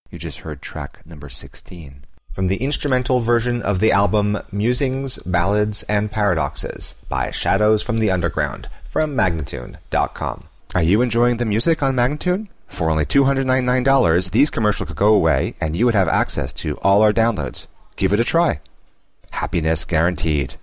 You just heard track number 16. From the instrumental version of the album Musings, Ballads, and Paradoxes by Shadows from the Underground from Magnatune.com. Are you enjoying the music on Magnatune? For only $299, these commercials could go away and you would have access to all our downloads. Give it a try. Happiness guaranteed.